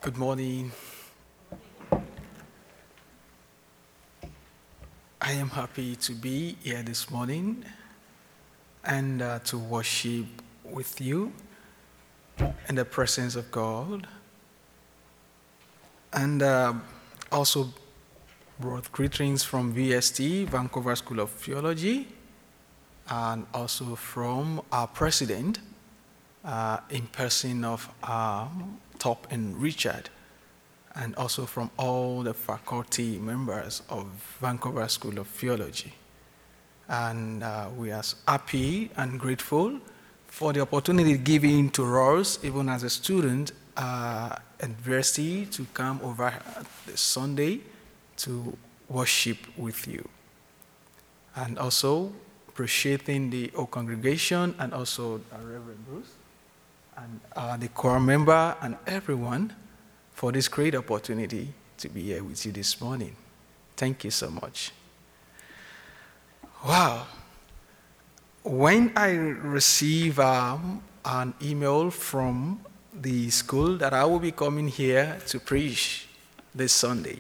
Good morning. I am happy to be here this morning and to worship with you in the presence of God. And also brought greetings from VST, Vancouver School of Theology, and also from our president in person of Top and Richard, and also from all the faculty members of Vancouver School of Theology. And we are happy and grateful for the opportunity given to us, even as a student at university, to come over this Sunday to worship with you. And also appreciating the whole congregation and also Reverend Bruce and the choir member and everyone for this great opportunity to be here with you this morning. Thank you so much. Wow. When I receive an email from the school that I will be coming here to preach this Sunday,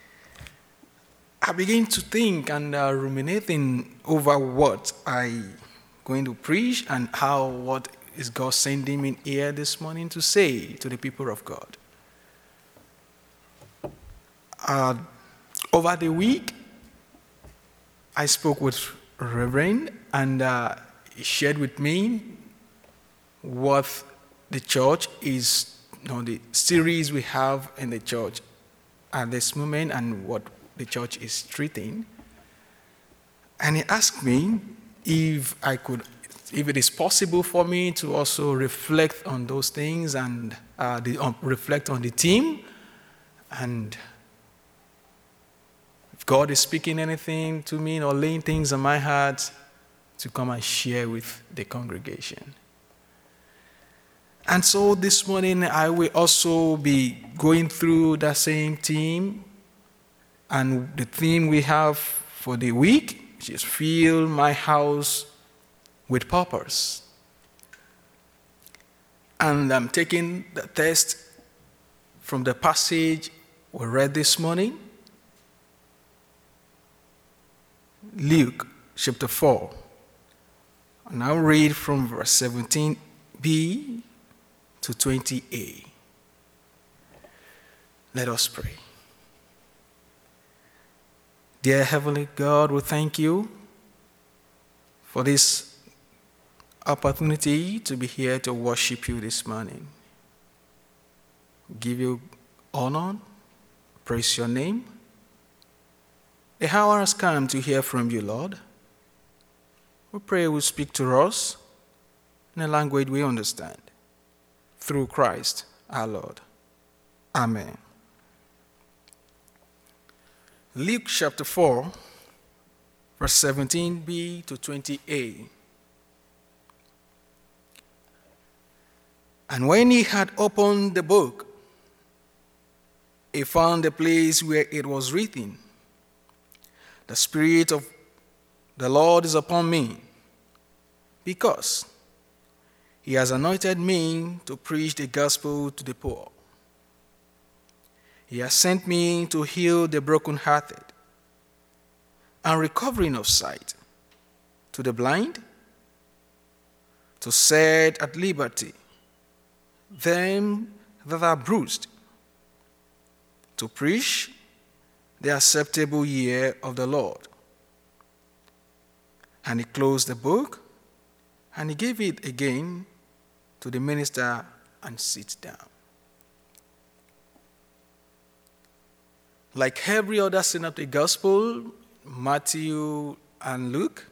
I begin to think and ruminating over what I'm going to preach and what is God sending me here this morning to say to the people of God. Over the week, I spoke with Reverend and he shared with me what the church is, the series we have in the church at this moment and what the church is treating. And he asked me if it is possible for me to also reflect on those things and reflect on the theme, and if God is speaking anything to me or laying things on my heart, to come and share with the congregation. And so this morning I will also be going through that same theme, and the theme we have for the week, which is Fill My House with Purpose. And I'm taking the text from the passage we read this morning, Luke chapter 4. And I'll read from verse 17b to 20a. Let us pray. Dear Heavenly God, we thank you for this opportunity to be here to worship you this morning. Give you honor, praise your name. The hour has come to hear from you, Lord. We pray you will speak to us in a language we understand. Through Christ our Lord. Amen. Luke chapter 4, verse 17b to 20a. And when he had opened the book, he found the place where it was written, "The Spirit of the Lord is upon me, because he has anointed me to preach the gospel to the poor. He has sent me to heal the brokenhearted and recovering of sight to the blind, to set at liberty them that are bruised, to preach the acceptable year of the Lord." And he closed the book, and he gave it again to the minister and sit down. Like every other sin of the gospel, Matthew and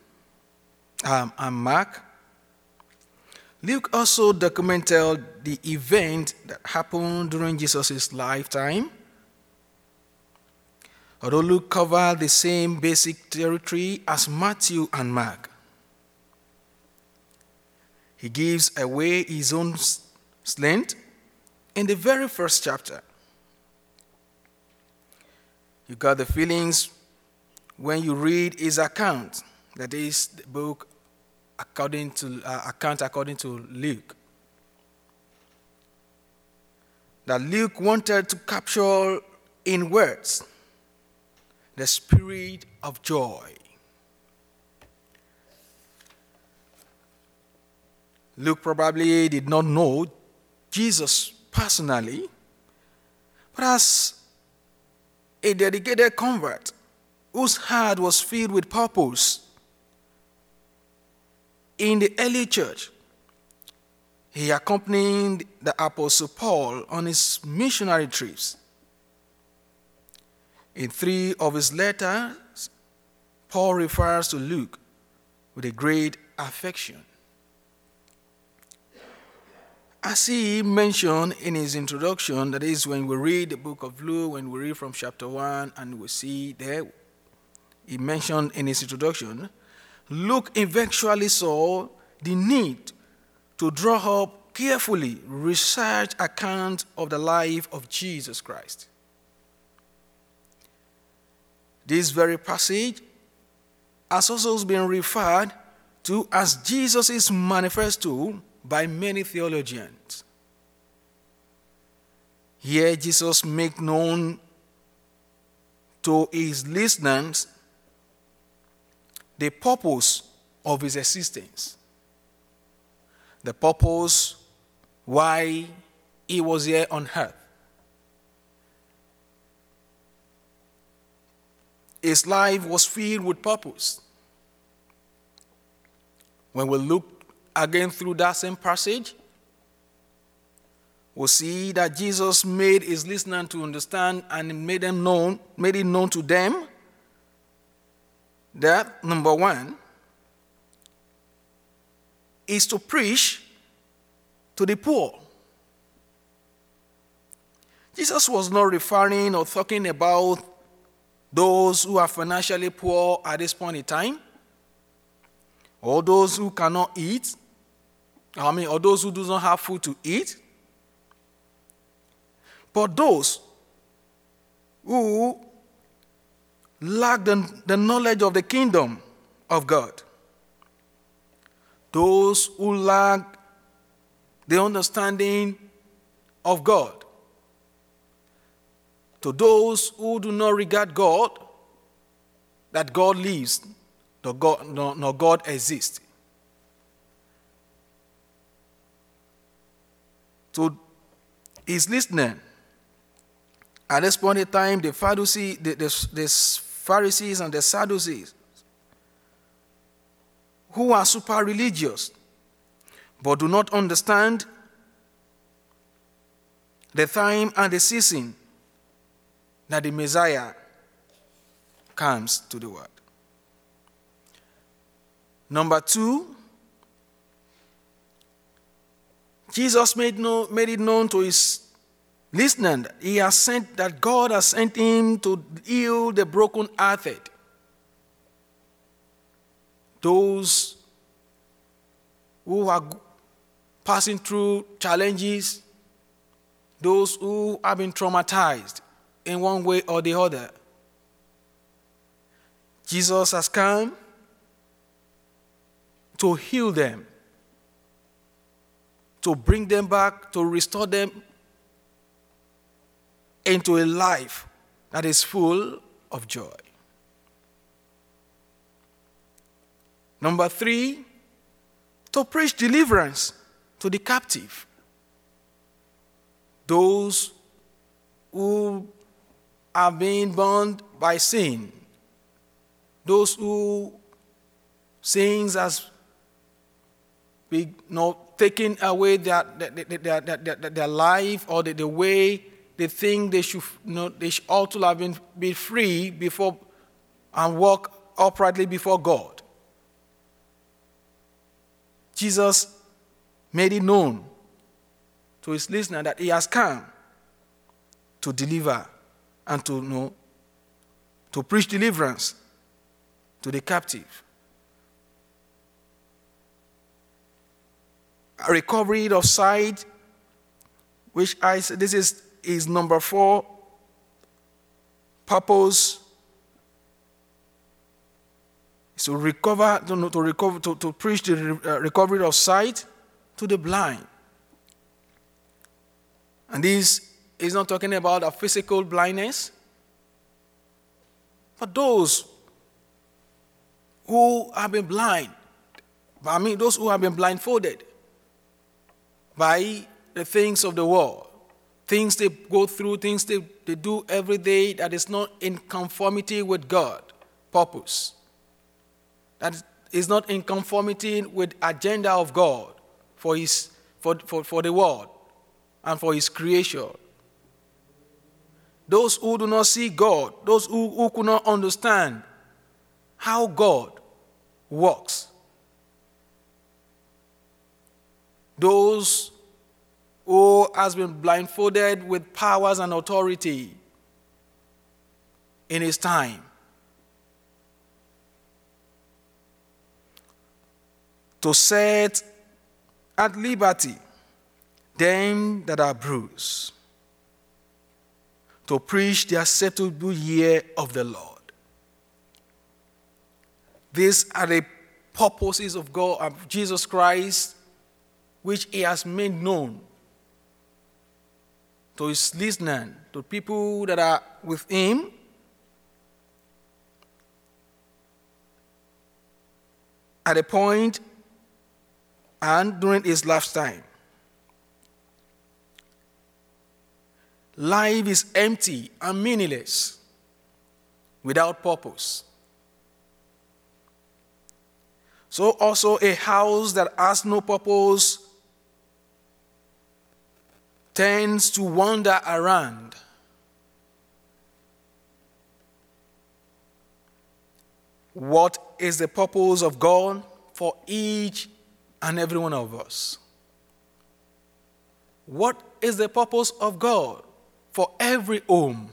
Mark, Luke also documented the event that happened during Jesus' lifetime. Although Luke covered the same basic territory as Matthew and Mark, he gives away his own slant in the very first chapter. You got the feelings when you read his account, that is the book according to Luke. that Luke wanted to capture in words: the spirit of joy. Luke probably did not know Jesus personally, but as a dedicated convert whose heart was filled with purpose in the early church, he accompanied the Apostle Paul on his missionary trips. In 3 of his letters, Paul refers to Luke with a great affection. As he mentioned in his introduction, that is, when we read the book of Luke, when we read from chapter 1, and we see there, he mentioned in his introduction, Luke eventually saw the need to draw up carefully researched account of the life of Jesus Christ. This very passage has also been referred to as Jesus' manifesto by many theologians. Here Jesus makes known to his listeners the purpose of his existence, the purpose why he was here on earth. His life was filled with purpose. When we look again through that same passage, we'll see that Jesus made his listeners to understand and made it known to them that, number one, is to preach to the poor. Jesus was not referring or talking about those who are financially poor at this point in time, or those who cannot eat, or those who do not have food to eat, but those who lack the knowledge of the kingdom of God, those who lack the understanding of God, to those who do not regard God, that God lives, nor God exists. To his listener, at this point in time, the Pharisees and the Sadducees, who are super religious but do not understand the time and the season that the Messiah comes to the world. Number two, Jesus made it known to his listeners that God has sent him to heal the broken-hearted, those who are passing through challenges, those who have been traumatized in one way or the other. Jesus has come to heal them, to bring them back, to restore them into a life that is full of joy. Number three, to preach deliverance to the captive, those who are being bound by sin, those who sins has been taken away their life, or the way they think they should ought to have been free before and walk uprightly before God. Jesus made it known to his listener that he has come to deliver and to preach deliverance to the captive. A recovery of sight, which this is number 4, purpose is to preach the recovery of sight to the blind. And this He's not talking about a physical blindness. But those who have been blind, those who have been blindfolded by the things of the world, things they go through, things they do every day that is not in conformity with God's purpose, that is not in conformity with the agenda of God for the world and for His creation. Those who do not see God, those who could not understand how God works, those who has been blindfolded with powers and authority in his time, to set at liberty them that are bruised, to preach the acceptable year of the Lord. These are the purposes of God, of Jesus Christ, which He has made known to His listeners, to people that are with Him, at a point and during His lifetime. Life is empty and meaningless, without purpose. So also a house that has no purpose tends to wander around. What is the purpose of God for each and every one of us? What is the purpose of God for every home?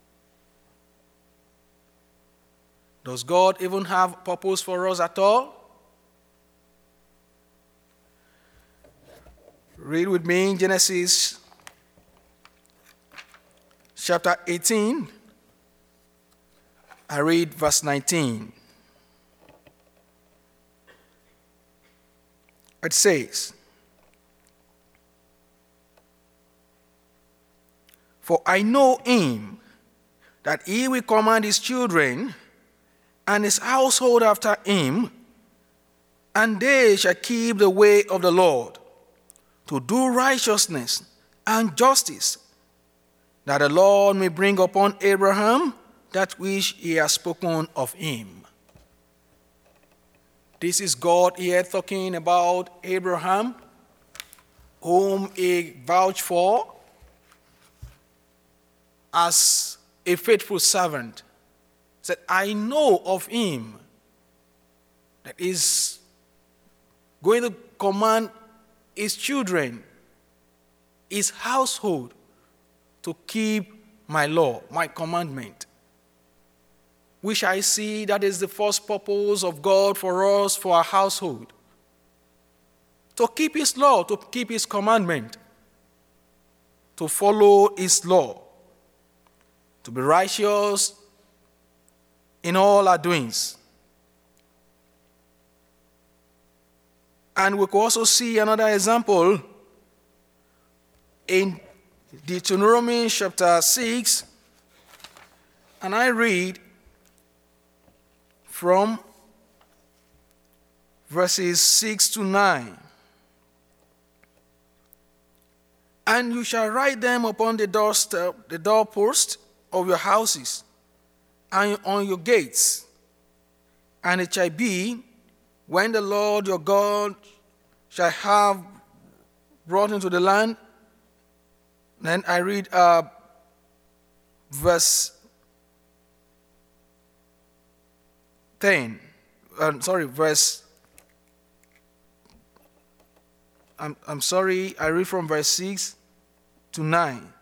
Does God even have purpose for us at all? Read with me in Genesis chapter 18. I read verse 19. It says, "For I know Him, that He will command His children and His household after Him, and they shall keep the way of the Lord, to do righteousness and justice, that the Lord may bring upon Abraham that which He has spoken of him." This is God here talking about Abraham, whom He vouched for as a faithful servant. He said, "I know of him that is going to command his children, his household, to keep my law, my commandment." Which I see that is the first purpose of God for us, for our household. To keep His law, to keep His commandment, to follow His law, to be righteous in all our doings. And we can also see another example in Deuteronomy chapter 6, and I read from verses 6 to 9. "And you shall write them upon the doorstep, the doorpost of your houses, and on your gates. And it shall be, when the Lord your God shall have brought into the land." Then I read verse 10. I read from verse 6 to 9.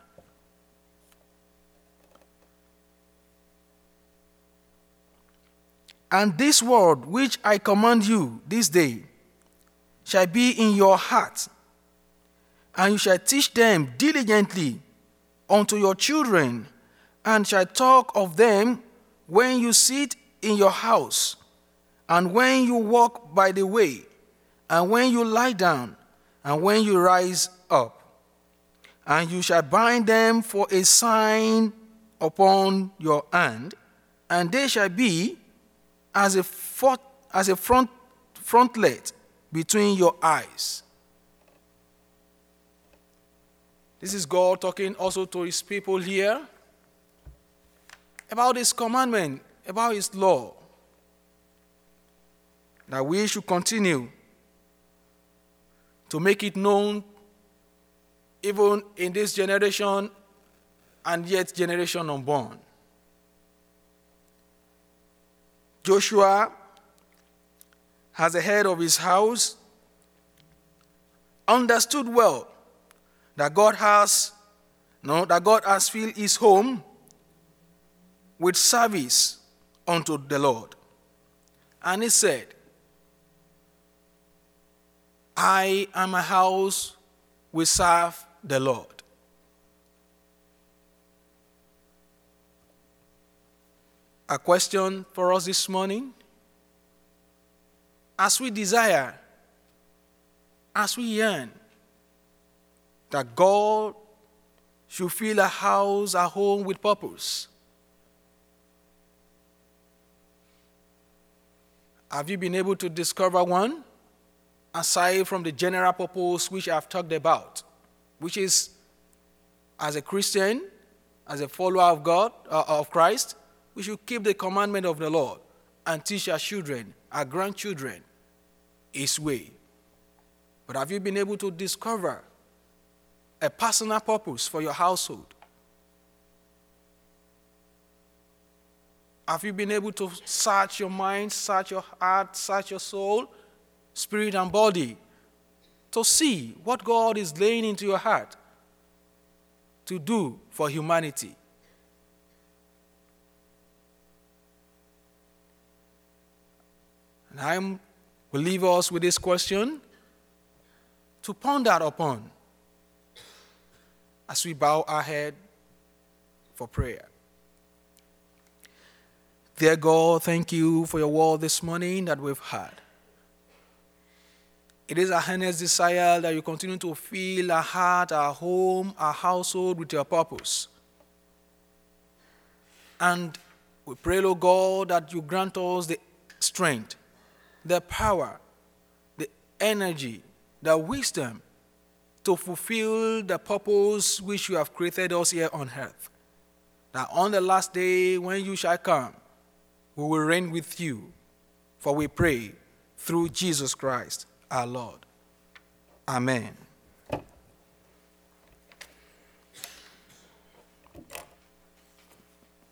"And this word which I command you this day shall be in your heart, and you shall teach them diligently unto your children, and shall talk of them when you sit in your house, and when you walk by the way, and when you lie down, and when you rise up. And you shall bind them for a sign upon your hand, and they shall be as a frontlet between your eyes. This is God talking also to his people here about his commandment, about his law, that we should continue to make it known even in this generation and yet generation unborn. Joshua, as the head of his house, understood well that God has filled his home with service unto the Lord. And he said, I and my house will serve the Lord. A question for us this morning. As we desire, as we yearn, that God should fill our house, our home with purpose. Have you been able to discover one, aside from the general purpose which I've talked about, which is, as a Christian, as a follower of God, of Christ, we should keep the commandment of the Lord and teach our children, our grandchildren, his way. But have you been able to discover a personal purpose for your household? Have you been able to search your mind, search your heart, search your soul, spirit and body, to see what God is laying into your heart to do for humanity? And I will leave us with this question to ponder upon as we bow our head for prayer. Dear God, thank you for your word this morning that we've heard. It is our earnest desire that you continue to fill our heart, our home, our household with your purpose. And we pray, Lord God, that you grant us the strength, the power, the energy, the wisdom to fulfill the purpose which you have created us here on earth. That on the last day when you shall come, we will reign with you. For we pray through Jesus Christ our Lord. Amen.